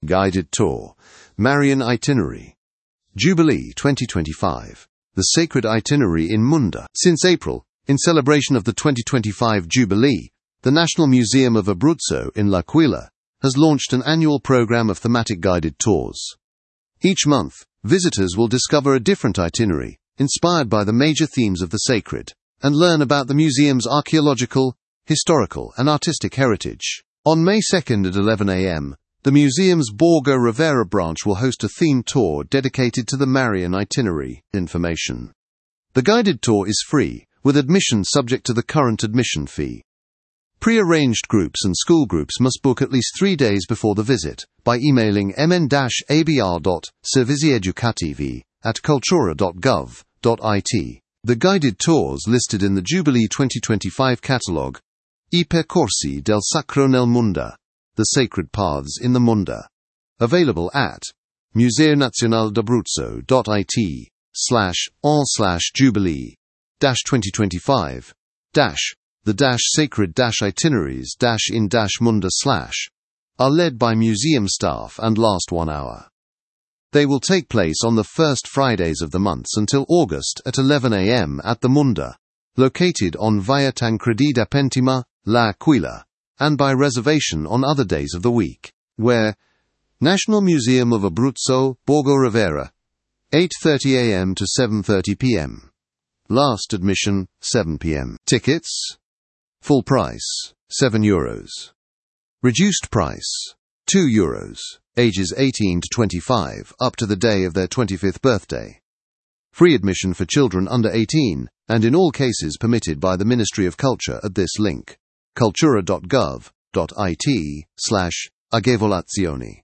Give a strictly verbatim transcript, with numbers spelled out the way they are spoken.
Guided Tour, Marian Itinerary. Jubilee twenty twenty-five. The Sacred Itinerary in Munda. Since April, in celebration of the twenty twenty-five Jubilee, the National Museum of Abruzzo in L'Aquila has launched an annual program of thematic guided tours. Each month, visitors will discover a different itinerary, inspired by the major themes of the sacred, and learn about the museum's archaeological, historical, and artistic heritage. On May second at eleven a m, the museum's Borgo Rivera branch will host a themed tour dedicated to the Marian itinerary. Information. The guided tour is free, with admission subject to the current admission fee. Pre-arranged groups and school groups must book at least three days before the visit by emailing m n dash a b r dot servizi educativi at cultura dot gov dot i t. The guided tours listed in the Jubilee twenty twenty-five catalogue: I percorsi del sacro nel Munda, the sacred paths in the Munda. Available at museo nazionale d'abruzzo dot i t slash on slash jubilee dash twenty twenty-five dash the dash sacred dash itineraries dash in dash Munda slash are led by museum staff and last one hour. They will take place on the first Fridays of the months until August at eleven a m at the Munda, located on Via Tancredi da Pentima, L'Aquila, and by reservation on other days of the week, where National Museum of Abruzzo, Borgo Rivera, eight thirty a m to seven thirty p m. Last admission, seven p m. Tickets? Full price, seven euros. Reduced price, two euros, ages eighteen to twenty-five, up to the day of their twenty-fifth birthday. Free admission for children under eighteen, and in all cases permitted by the Ministry of Culture at this link: cultura dot gov dot i t slash agevolazioni.